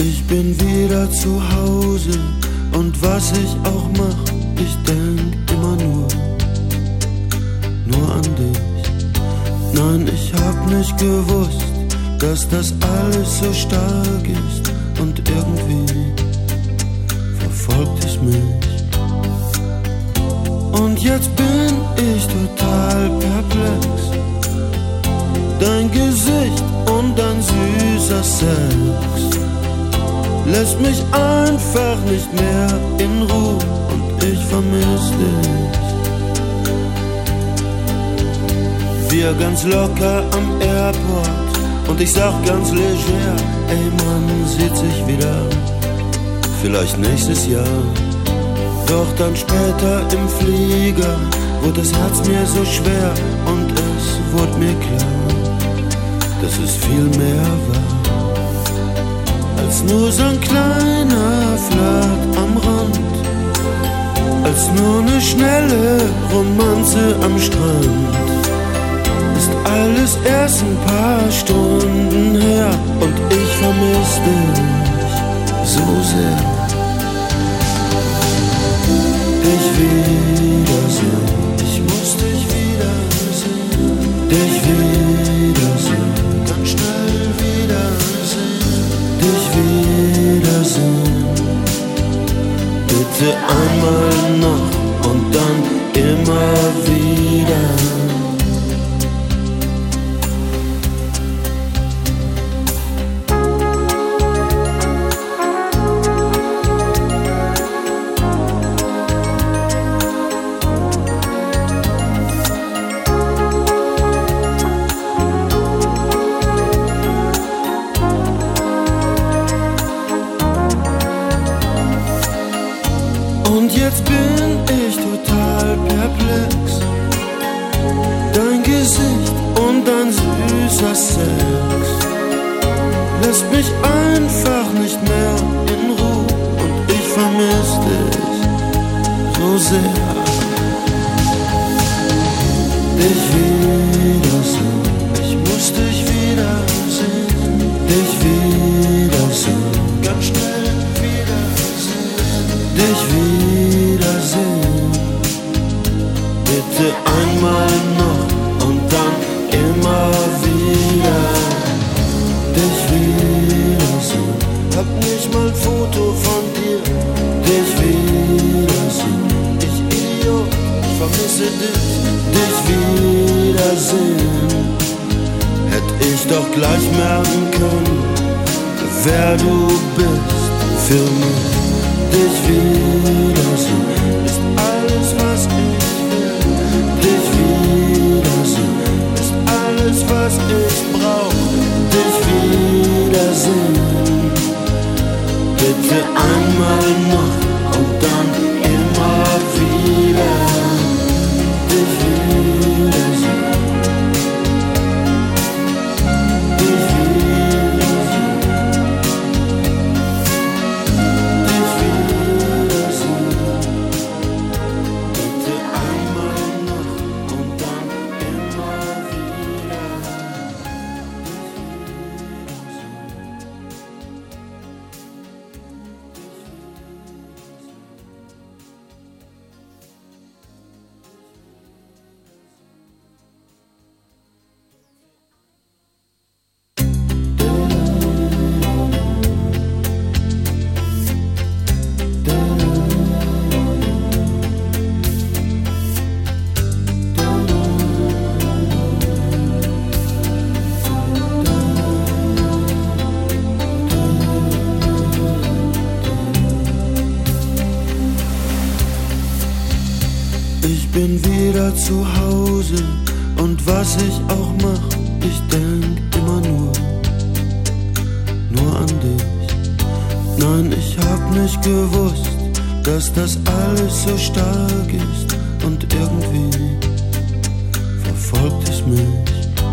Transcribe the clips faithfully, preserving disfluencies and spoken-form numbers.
Ich bin wieder zu Hause und was ich auch mach, ich denk immer nur, nur an dich. Nein, ich hab nicht gewusst, dass das alles so stark ist und irgendwie verfolgt es mich. Und jetzt bin ich total perplex. Dein Gesicht und dein süßer Sex lässt mich einfach nicht mehr in Ruhe und ich vermiss dich. Wir ganz locker am Airport und ich sag ganz leger, ey, man sieht sich wieder, vielleicht nächstes Jahr. Doch dann später im Flieger wurde das Herz mir so schwer und es wurde mir klar, dass es viel mehr war als nur so ein kleiner Flirt am Rand, als nur eine schnelle Romanze am Strand. Ist alles erst ein paar Stunden her und ich vermiss dich so sehr. Dich wiedersehen, ich muss dich wiedersehen, dich wiedersehen, ganz schnell wiedersehen, dich wiedersehen. Bitte einmal noch und dann immer wieder. Und jetzt bin ich total perplex. Dein Gesicht und dein süßer Sex lässt mich einfach nicht mehr in Ruhe und ich vermiss dich so sehr. Dich wiedersehen, ich muss dich wiedersehen, dich wiedersehen, ganz schnell wiedersehen, dich wiedersehen. Bitte einmal noch und dann immer wieder. Dich wiedersehen, hab nicht mal ein Foto von dir. Dich wiedersehen, ich Idiot, ich vermisse dich. Dich wiedersehen, hätt ich doch gleich merken können, wer du bist für mich. Dich wiedersehen ist alles, was ich will. Dich wiedersehen ist alles, was ich brauch. Dich wiedersehen, bitte einmal noch und dann immer wieder. Dich wiedersehen, dich wiedersehen, dich wiedersehen, bitte einmal noch und dann immer wieder. Ich bin wieder zu Hause und was ich auch mach, ich denk immer nur, nur an dich. Nein, ich hab nicht gewusst, dass das alles so stark ist und irgendwie verfolgt es mich.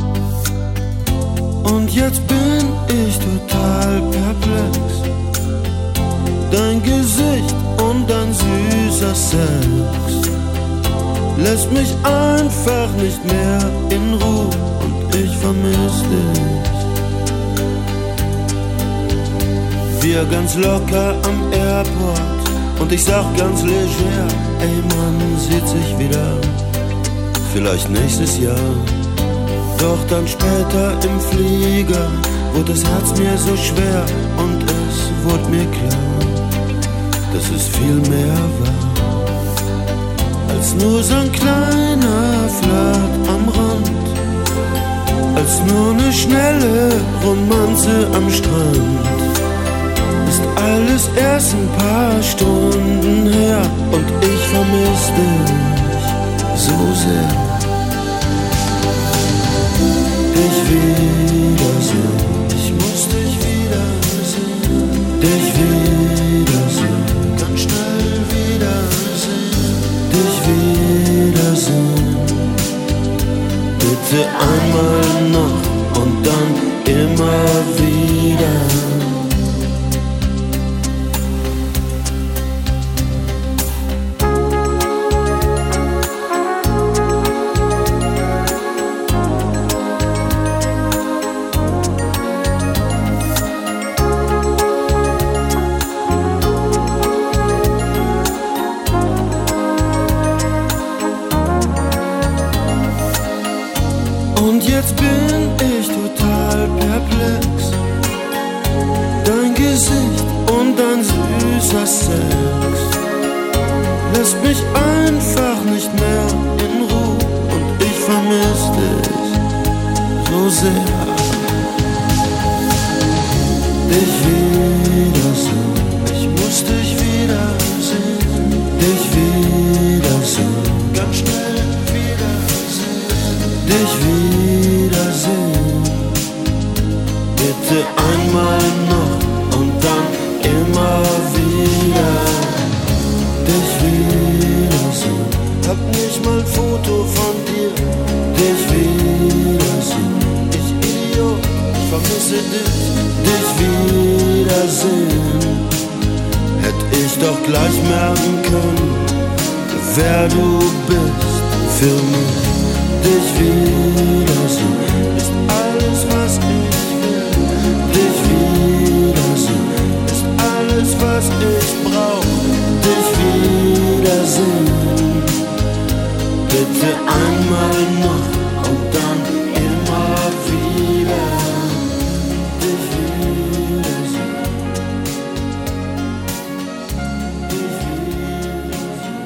Und jetzt bin ich total perplex. Dein Gesicht und dein süßer Sex lässt mich einfach nicht mehr in Ruhe und ich vermiss dich. wir ganz locker am Airport und ich sag ganz leger, ey, man sieht sich wieder, vielleicht nächstes Jahr. Doch dann später im Flieger wurde das Herz mir so schwer und es wurde mir klar, dass es viel mehr war als nur so ein kleiner Flirt am Rand, als nur ne schnelle Romanze am Strand. Ist alles erst ein paar Stunden her und ich vermiss dich so sehr. Dich wiedersehen, ich muss dich wiedersehen, dich wiedersehen, ganz schnell wiedersehen, dich wiedersehen. Bitte einmal noch und dann immer wieder. Und jetzt bin ich total perplex. Dein Gesicht und dein süßer Sex lässt mich einfach nicht mehr in Ruhe und ich vermiss dich so sehr. Dich wiedersehen, ich muss dich wiedersehen, dich wiedersehen, ganz schnell wiedersehen, dich wiedersehen. Bitte einmal noch und dann immer wieder. Dich wiedersehen, hab nicht mal ein Foto von dir. Dich wiedersehen, ich Idiot, ich vermisse dich. Dich wiedersehen, hätt ich doch gleich merken können, wer du bist für mich. Dich wiedersehen ist alles, was ich will. Dich wiedersehen ist alles, was ich brauch. Dich wiedersehen, bitte einmal noch und dann immer wieder. Dich wiedersehen, dich wiedersehen.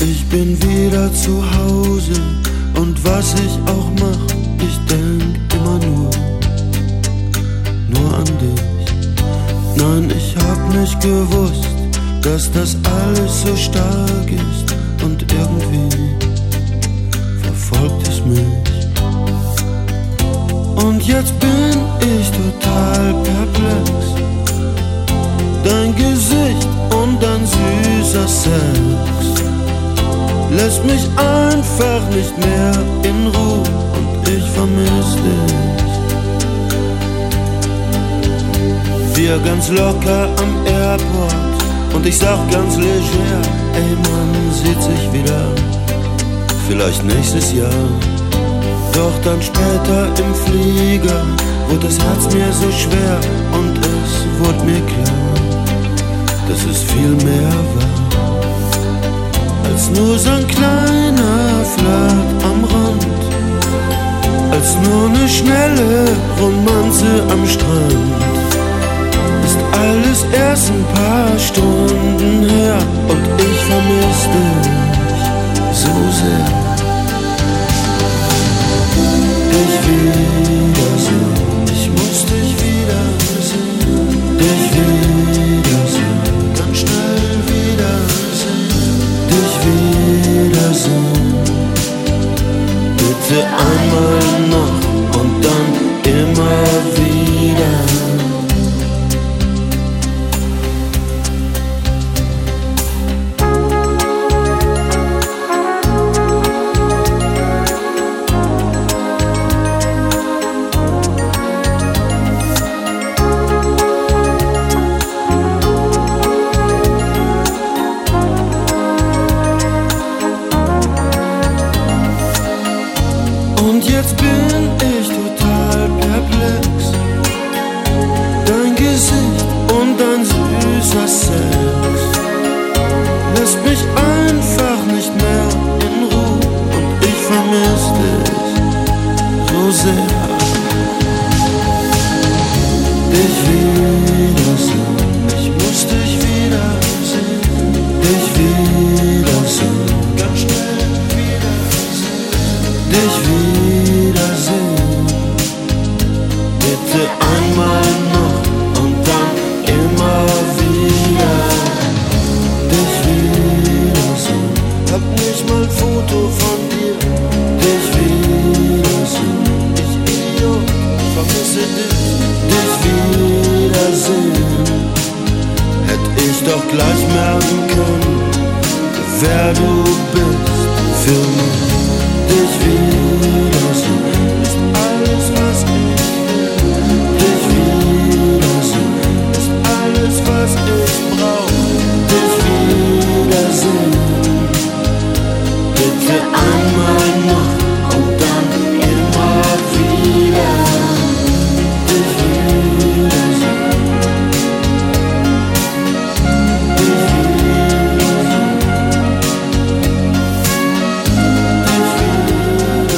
Ich bin wieder zu Hause und was ich auch mach, ich denk immer nur, nur an dich. Nein, ich hab nicht gewusst, dass das alles so stark ist und irgendwie verfolgt es mich. Und jetzt bin ich total perplex. Dein Gesicht und dein süßer Sex lässt mich einfach nicht mehr in Ruhe und ich vermiss dich. Wir ganz locker am Airport und ich sag ganz leger, ey, man sieht sich wieder, vielleicht nächstes Jahr. Doch dann später im Flieger wurde das Herz mir so schwer und es wurde mir klar, dass es viel mehr war als nur so ein kleiner Flirt am Rand, als nur eine schnelle Romanze am Strand. Ist alles erst ein paar Stunden her und ich vermiss dich so sehr. Dich wiedersehen, ich muss dich wiedersehen, dich wiedersehen, ganz schnell wiedersehen, dich wiedersehen. Bitte einmal noch und dann immer wieder. Jetzt bin ich total perplex. Dein Gesicht und dein süßer Sex lässt mich einfach nicht mehr in Ruhe und ich vermiss dich so sehr. Dich wiedersehen, ich muss dich wiedersehen, dich wiedersehen, ganz schnell wiedersehen, dich wiedersehen. Bitte einmal noch und dann immer wieder. Dich wiedersehen, hab nicht mal ein Foto von dir. Dich wiedersehen, ich Idiot, vermisse dich. Dich wiedersehen, hätt ich doch gleich merken können, wer du bist für mich. Dich wiedersehen ist alles, was ich will. Dich wiedersehen ist alles, was ich brauch. Dich wiedersehen, bitte einmal noch und dann immer wieder. Dich wiedersehen, dich wiedersehen, dich wiedersehen.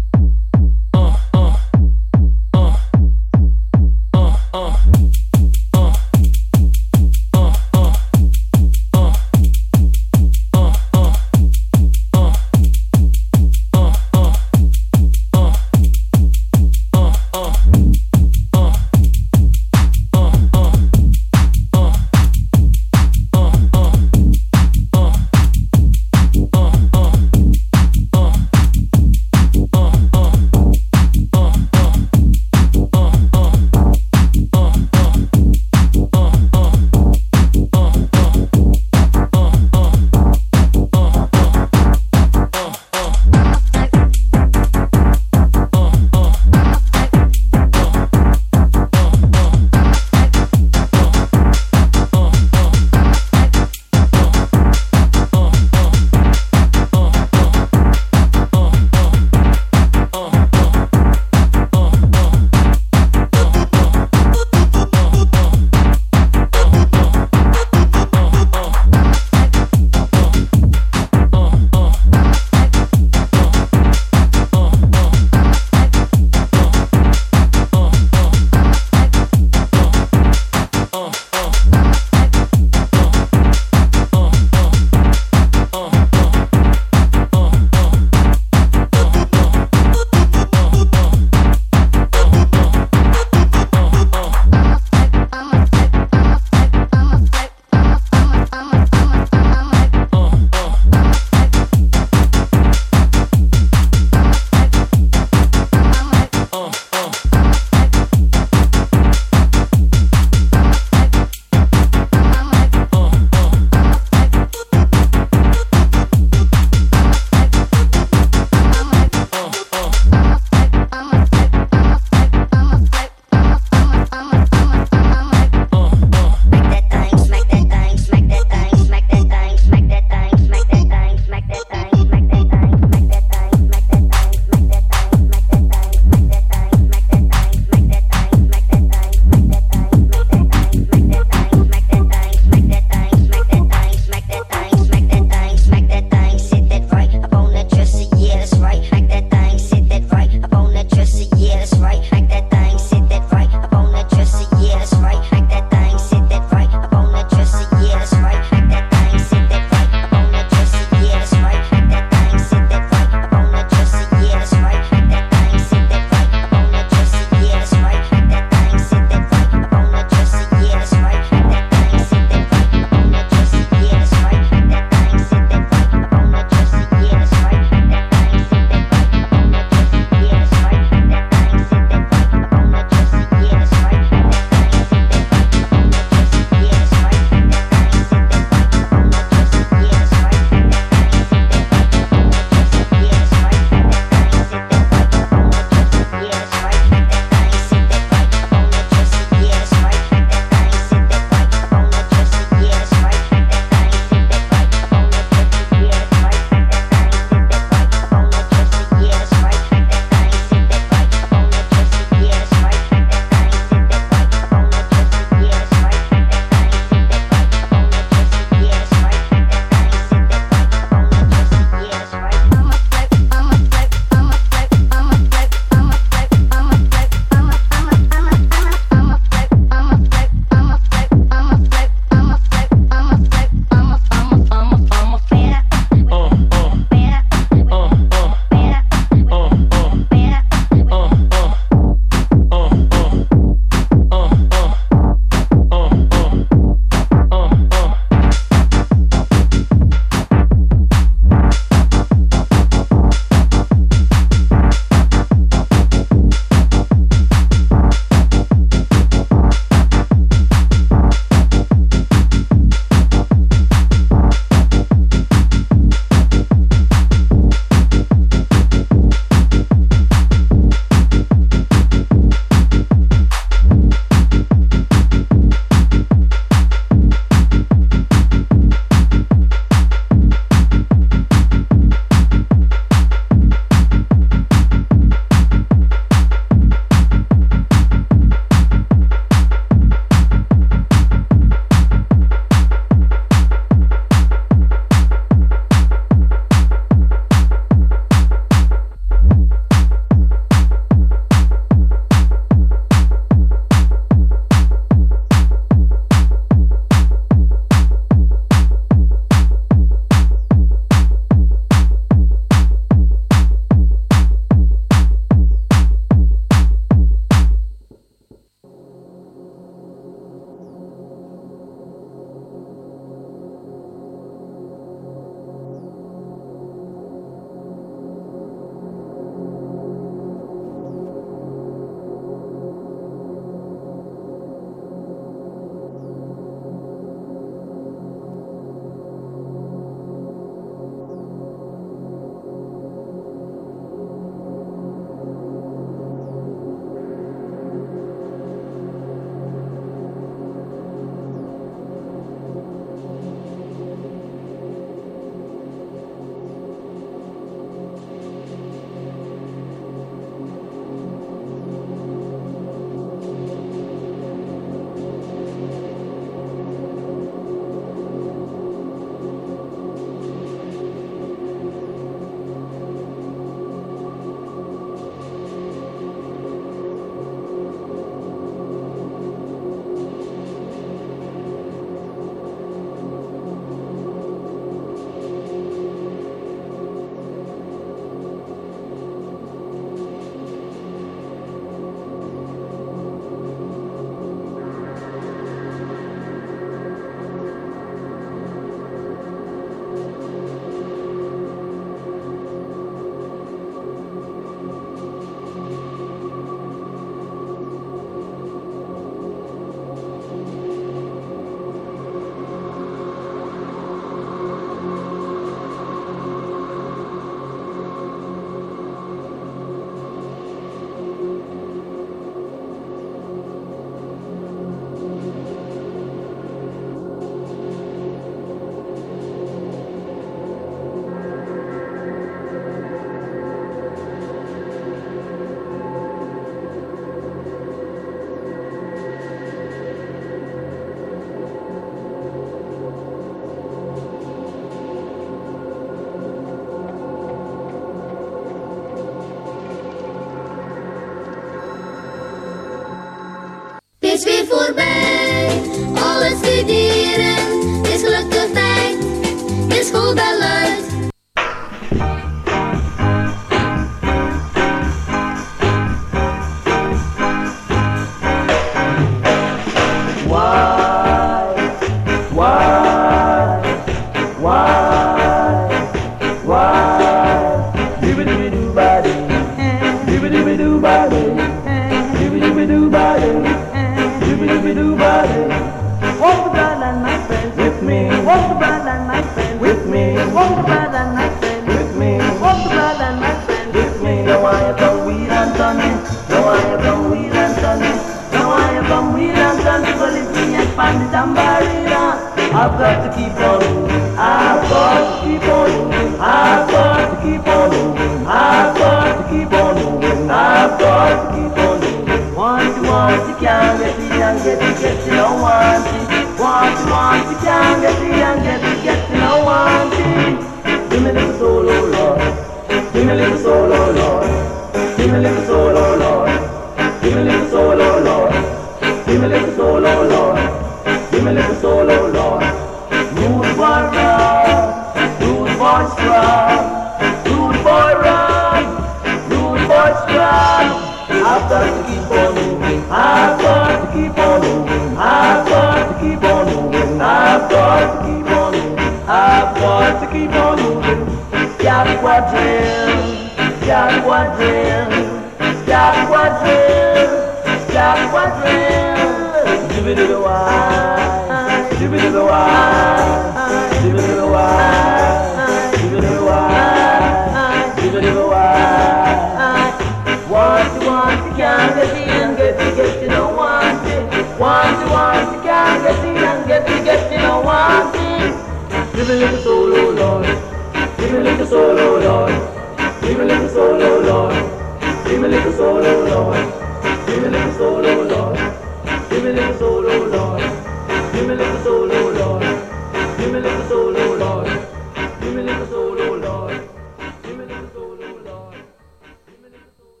I've got to keep on moving. I've got to keep on moving. I've got to keep on moving. I've got to keep on moving. I've got to keep on moving. Want to want to can't get it and get it, get it, don't want it. Want to want to can't get it and get it, get it, don't want it. Give me a little soul, oh Lord. Give me a little soul, oh Lord. Give me a little soul, oh Lord. Give me a little soul, oh Lord. Give me a little soul, oh Lord. Give me a little soul, oh Lord. Rude boy run, rude boy strong, rude boy run, rude boy strong. I've got to keep on moving. I've got to keep on moving. I've got to keep on moving. I've got to keep on moving. I've got to keep on moving. Scat quadrille, scat quadrille, scat quadrille, scat quadrille. Give it a the wine, give it a the wine, give it a the wine, give it a the wine, give it a the wine. Want to want to can't get it and get it, get it, don't want it. Want to want to can't get it and get it, get it, don't want it. Give me a little soul, oh Lord. Give me a little soul, oh Lord. Give me a little soul, oh Lord. Give me a little soul, oh Lord. Give me a little soul, oh Lord. Give me a little soul, oh Lord. Give me a little soul, oh Lord. Give me a little soul, oh Lord. Give me a little soul, oh Lord. Give me a little soul, oh Lord. Give me a little soul,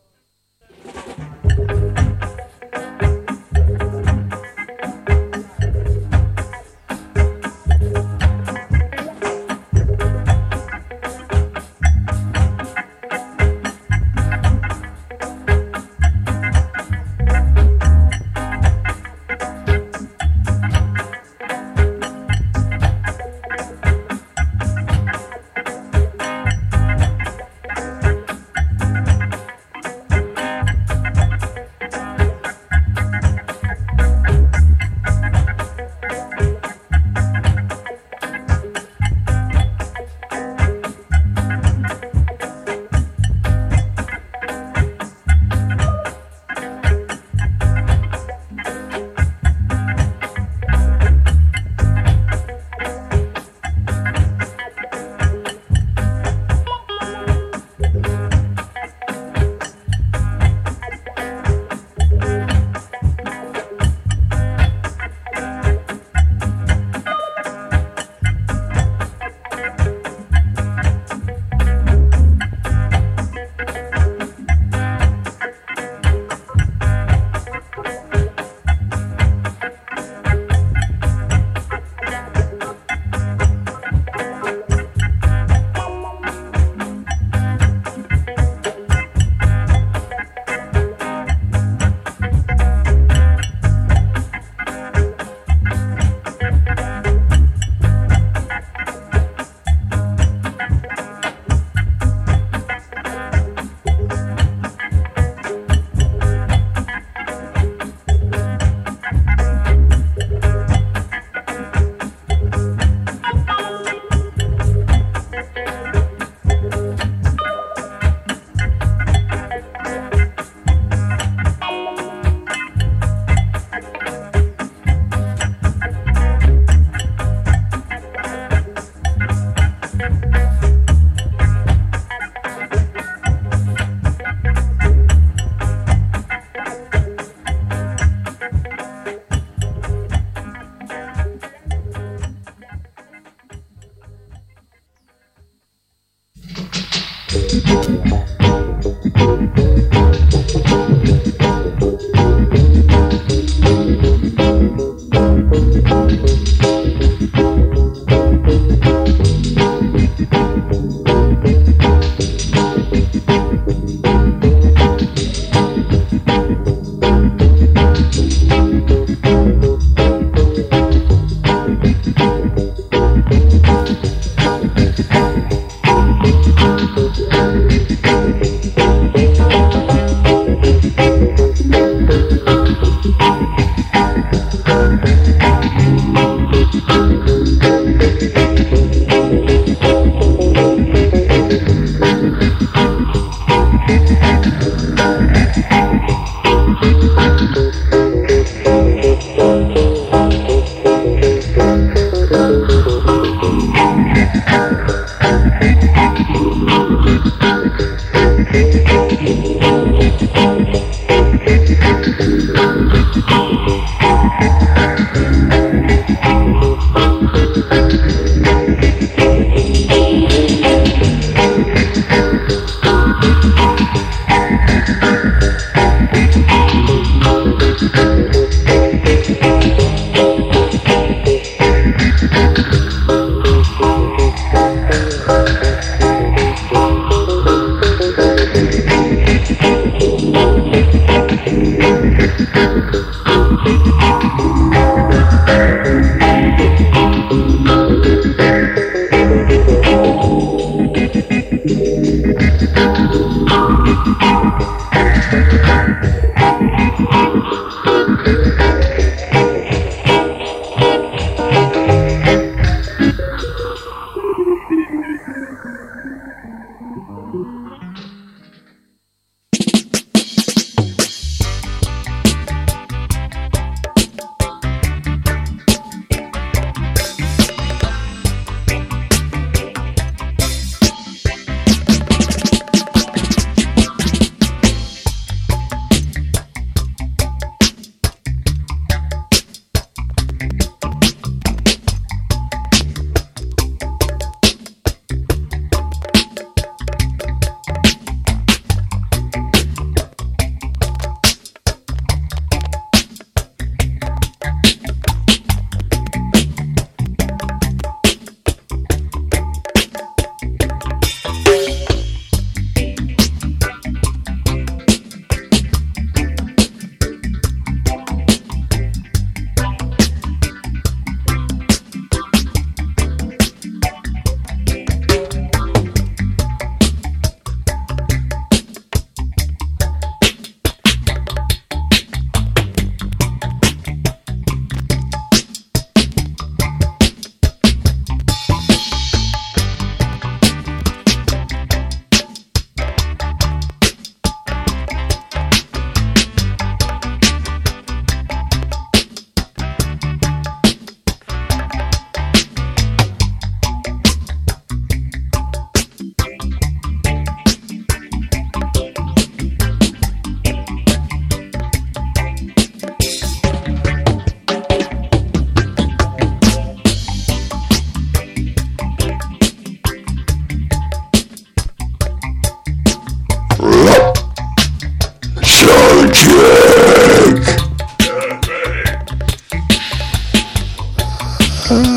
oh Lord.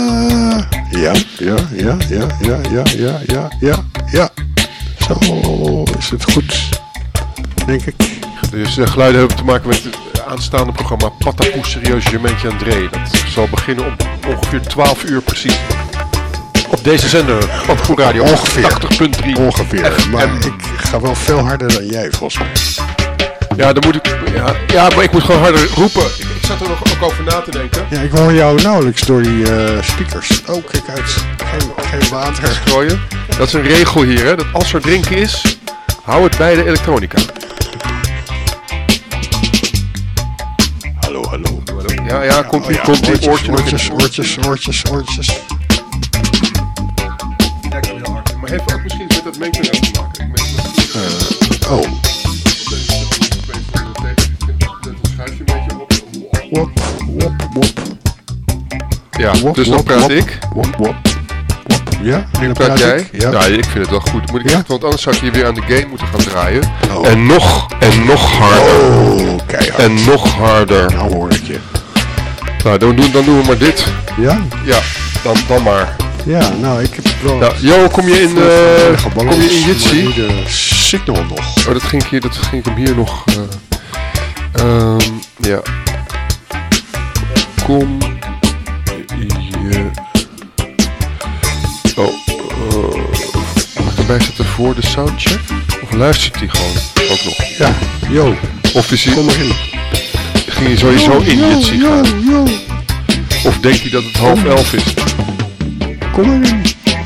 ja, ja, ja, ja, ja, ja, ja, ja, ja, ja. Zo is het goed, denk ik. Dus de geluiden hebben te maken met het aanstaande programma Patapoe Serieus Jermaintje André. Dat zal beginnen om ongeveer twaalf uur precies. Op deze zender, Patapoe Radio, ongeveer tachtig punt drie. Ongeveer, F M. Maar ik ga wel veel harder dan jij, volgens mij. Ja, dan moet ik, ja, ja, maar ik moet gewoon harder roepen. Ik, ik zat er nog ook over na te denken. Ja, ik hoor jou nauwelijks door die uh, speakers. Oh, kijk uit. Geen, geen water. Strooien. Dat is een regel hier, hè. Dat als er drinken is, hou het bij de elektronica. Hallo, hallo. Ja, ja, komt die, oh, ja. komt die oortjes, oortje nog oortjes, in. oortjes, oortjes, oortjes. Ja, ik kan heel hard. Maar heeft ook misschien met dat mengpaneel te maken. Ik meen uh, oh. Wop, wop, wop. Ja, wop, dus dan wop, praat wop, ik. Wop, wop, wop. Ja, Nu dan praat jij. ik. Ja. Ja, ik vind het wel goed. Moet ik Ja? echt, want anders zou ik hier weer aan de game moeten gaan draaien. Oh. En nog, en nog harder. Oh, keihard. En nog harder. Nou hoor ik je. Nou, dan doen, dan doen we maar dit. Ja? Ja, dan, dan maar. Ja, nou, ik heb wel... Nou, Jo, kom je in, uh, kom je in Jitsi? de signal nog. Oh, dat ging ik hier, dat ging ik hem hier nog... Uh, um, ja. Kom je... Oh, uh, mag ik erbij zetten voor de soundcheck? Of luistert hij gewoon ook nog? Ja, Jo. Of is hij... Kom erin. Ging hij sowieso yo, in yo, Jitsi yo, gaan? yo. Of denkt hij dat het half elf is? Kom erin.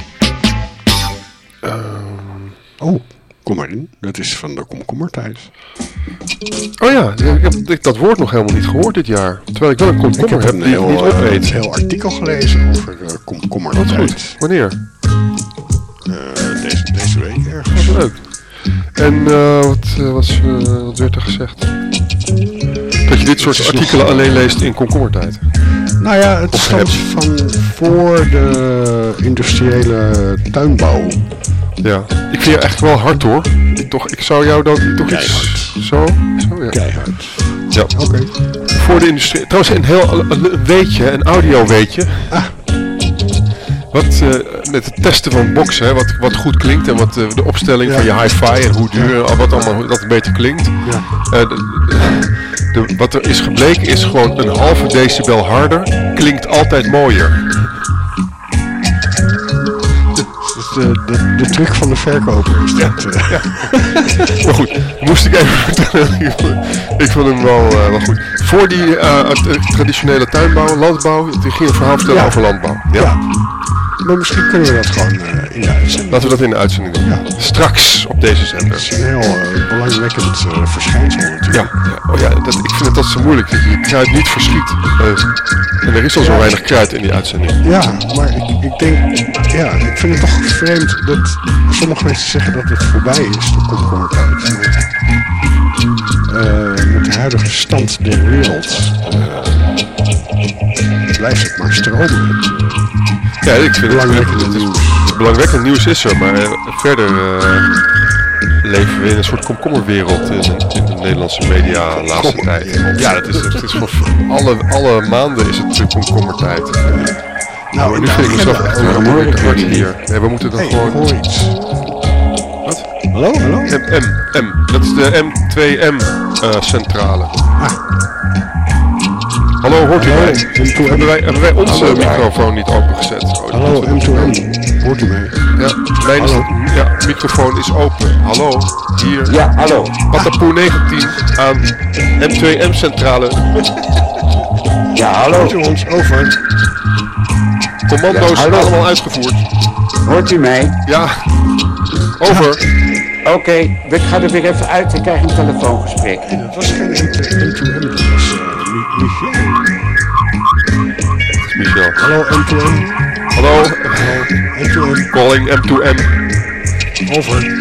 Um, oh, kom erin. Dat is van de komkommertijd. Oh ja, ik heb dat woord nog helemaal niet gehoord dit jaar. Terwijl ik wel een komkommer heb, heb die heel, niet opeet. een heel artikel gelezen over uh, komkommertijd. Wat goed. Wanneer? Uh, deze, deze week ergens. Wat leuk. En uh, wat, uh, was, uh, wat werd er gezegd? Dat je dit soort artikelen nog... alleen leest in komkommertijd. Nou ja, het stamt van voor de industriële tuinbouw. Ja, ik vind je echt wel hard hoor. Ik, toch, ik zou jou dan toch Keihard. iets... Zo? Zo ja. Keihard. Ja. Oké. Okay. Voor de industrie... Trouwens, een heel een weetje, een audio weetje. Ah. Wat uh, met het testen van boxen, hè, wat, wat goed klinkt en wat uh, de opstelling ja. van je hi-fi en hoe duur, ja. wat allemaal hoe dat een beetje klinkt. Ja. Uh, de, de, wat er is gebleken is gewoon een halve decibel harder, klinkt altijd mooier. De, de, de truc van de verkoper is dat. Uh. Ja. Maar goed, moest ik even vertellen. Ik vond hem wel, uh, wel goed. Voor die uh, traditionele tuinbouw, landbouw, die ging een verhaal vertellen ja. over landbouw. Ja. ja. Maar misschien kunnen we dat gewoon uh, in de uitzending. Laten we dat in de uitzending doen. Ja. Straks op deze zender. Dat is een heel uh, belangwekkend uh, verschijnsel natuurlijk. Ja, ja. Oh, ja dat, ik vind het dat zo moeilijk. Dat je kruid niet verschiet. Uh, en er is al zo weinig kruid in die uitzending. Ja, maar ik, ik denk... Ja, ik vind het toch vreemd dat sommige mensen zeggen dat het voorbij is, de komkommertijd. Uh, met de huidige stand der wereld uh, blijft het maar stromen. Ja, ik vind belangwekkend het, nieuws. Het belangwekkend nieuws is er, maar uh, verder uh, leven we in een soort komkommerwereld in, in de Nederlandse media de laatste tijd. Ja, het is, het is voor alle, alle maanden is het komkommertijd. Nou, maar nu vind ik mezelf echt een moeilijk hard hier. Nee, we moeten dan hey, gewoon... hoor iets. Wat? Hallo, hallo? M, M, M. Dat is de M twee M uh, centrale. Ah. Hallo, hoort u Hallo, mij? M twee M. Hebben wij, hebben wij onze Hallo, microfoon niet opengezet? Oh, Hallo, M twee M. Hoort u mij? Ja, mijn is, ja, microfoon is open. Hallo, hier. Ja, hallo. Patapoe negentien aan M twee M centrale. Ja, hallo. Hoort u ons? Over. Commando's ja, allemaal uitgevoerd. Hoort u mij? Ja. Over. Oké, okay, ik ga er weer even uit. Ik krijg een telefoongesprek. Nee, dat was geen M twee M, dat was uh, Michel. Dat is Michel. Hallo M twee M. Hallo. Hallo M twee M. Calling M twee M. Over.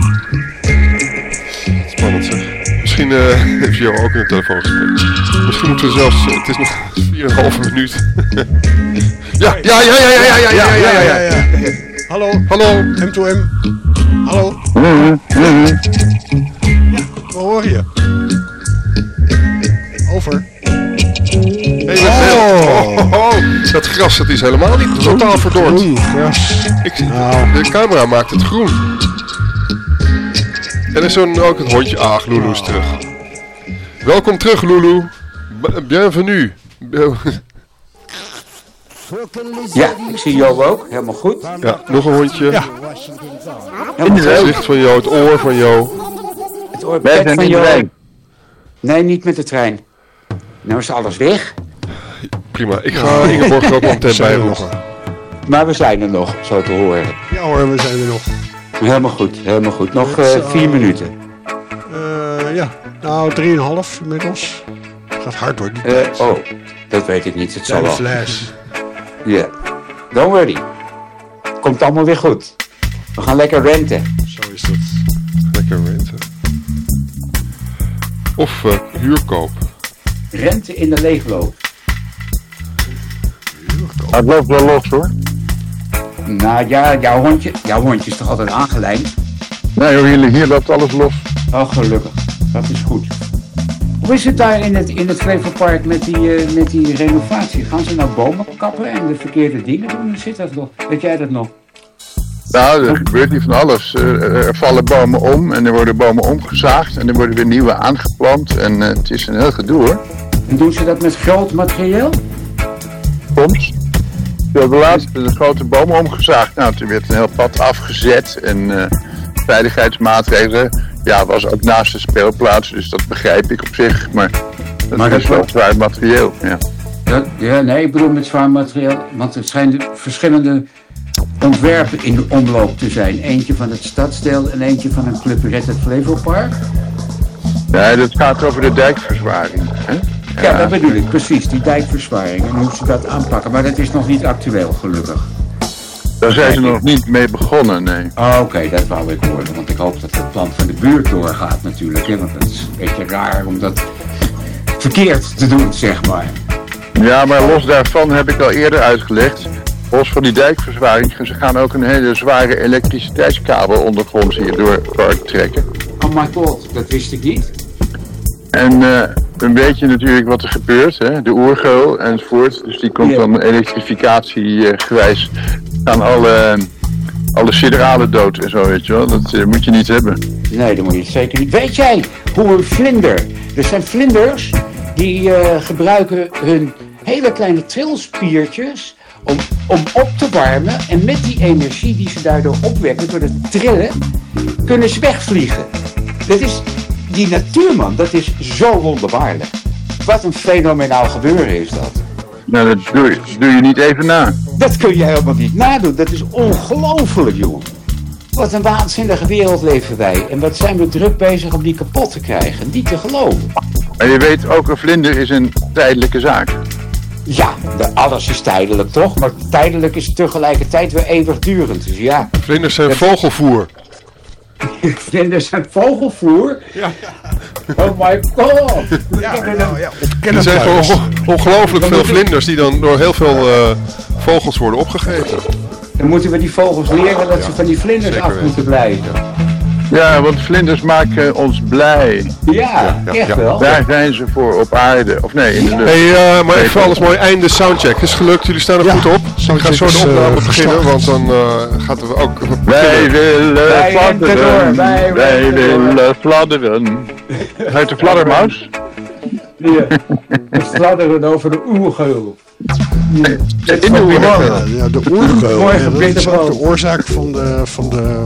Spannend zeg. Misschien uh, heeft Jo ook in een telefoongesprek. Misschien moeten we zelfs... Uh, het is nog vier komma vijf minuut. ja, ja, ja, ja, ja, ja, ja, ja, ja, ja, ja. Hallo. Hallo. M twee M. Hallo. Ja, we horen je. Over. Hey, oh. Oh, oh, oh. Dat gras dat is helemaal niet totaal verdord. Groen gras. Ik zie, Nou. de camera maakt het groen. En er is zo'n, ook een hondje. Ach, Lulu is terug. Welkom terug, Lulu. B- Bienvenue. Ja, ik zie Jo ook. Helemaal goed. Ja, nog een hondje. Ja. Helemaal Het goed. gezicht van Jo, het oor van Jo. Het oor Wij pet zijn van in de Jo. trein. Nee, niet met de trein. Nou is alles weg. Prima, ik ga Ingeborg er ook nog meteen bij roepen. Maar we zijn er nog, zo te horen. Ja hoor, we zijn er nog. Helemaal goed, helemaal goed. Nog eh, vier minuten. Uh, ja, nou drieënhalf inmiddels. Gaat hard hoor, die Uh, tijd. oh, dat weet ik niet. Het zal Zijn wel. fles. Ja. Don't worry. Komt allemaal weer goed. We gaan lekker renten. Zo is dat. Lekker renten. Of uh, huurkoop. Rente in de leegloop. Het loopt wel los hoor. Nou ja, jouw hondje, jouw hondje is toch altijd aangelijnd? Nee hoor, hier, hier loopt alles los. Oh, gelukkig. Dat is goed. Hoe is het daar in het, in het Flevopark met die, uh, met die renovatie? Gaan ze nou bomen kappen en de verkeerde dingen doen? Hoe zit dat nog? Weet jij dat nog? Nou, er gebeurt hier van alles. Er, er vallen bomen om en er worden bomen omgezaagd en er worden weer nieuwe aangeplant. En uh, het is een heel gedoe hoor. En doen ze dat met groot materieel? Soms. We hebben laatst de grote bomen omgezaagd. Nou, toen werd een heel pad afgezet en uh, veiligheidsmaatregelen. Ja, was ook naast de speelplaats, dus dat begrijp ik op zich. Maar dat Maar is dat wel wordt- zwaar materieel. Ja. Dat, ja, nee, ik bedoel met zwaar materieel. Want er schijnen verschillende ontwerpen in de omloop te zijn. Eentje van het stadsdeel en eentje van een Club Red het Flevopark. Nee, dat gaat over de dijkverzwaring. Hè? Ja, dat bedoel ik, precies. Die dijkverzwaring en hoe ze dat aanpakken. Maar dat is nog niet actueel, gelukkig. Daar zijn ze nog niet mee begonnen, nee. Oh, oké, dat wou ik horen. Want ik hoop dat het plan van de buurt doorgaat natuurlijk. Hè? Want het is een beetje raar om dat verkeerd te doen, zeg maar. Ja, maar los daarvan heb ik al eerder uitgelegd. Los van die dijkverzwaring, ze gaan ook een hele zware elektriciteitskabel ondergronds hier door het park trekken. Oh my god, dat wist ik niet. En uh, dan weet je natuurlijk wat er gebeurt, hè? De oergeul enzovoort. Dus die komt Ja. dan elektrificatie uh, gewijs gaan alle, alle sideralen dood en zo, weet je wel. Dat uh, moet je niet hebben. Nee, dat moet je het zeker niet. Weet jij hoe een vlinder... Er zijn vlinders die uh, gebruiken hun hele kleine trilspiertjes om, om op te warmen. En met die energie die ze daardoor opwekken, door het trillen, kunnen ze wegvliegen. Dat is... Die natuurman, dat is zo wonderbaarlijk. Wat een fenomenaal gebeuren is dat. Nou, dat doe je, doe je niet even na. Dat kun je helemaal niet nadoen. Dat is ongelooflijk, jongen. Wat een waanzinnige wereld leven wij. En wat zijn we druk bezig om die kapot te krijgen. Niet te geloven. Maar je weet, ook een vlinder is een tijdelijke zaak. Ja, de, alles is tijdelijk toch? Maar tijdelijk is tegelijkertijd weer eeuwigdurend. Dus ja, Vlinders zijn vogelvoer. vlinders zijn vogelvoer. Ja. Oh my god. Ja, Ik heb nou, een- ja, op Er zijn kennenpluis. gewoon ongelooflijk veel vlinders die dan door heel veel uh, vogels worden opgegeten. Dan moeten we die vogels leren dat ze van die vlinders zeker af weten. moeten blijven. Ja, want vlinders maken ons blij. Ja, ja, echt ja. wel. Daar zijn ze voor op aarde. Of nee, in de lucht. Hey, uh, maar even alles mooi. Einde soundcheck. Is gelukt. Jullie staan er Ja, goed op. Ik ga soundcheck zo de is, opname uh, beginnen, want geslaagd. dan uh, gaat we ook Wij beginnen. willen Wij renten fladderen. door, wij Wij renten door. willen fladderen. Uit de fladdermaus? Ja, we fladderen over de oergeul. In de oergeul. Ja, ja, de oergeul. Mooi Ja, dat gebitten is ook brood. de oorzaak van de, van de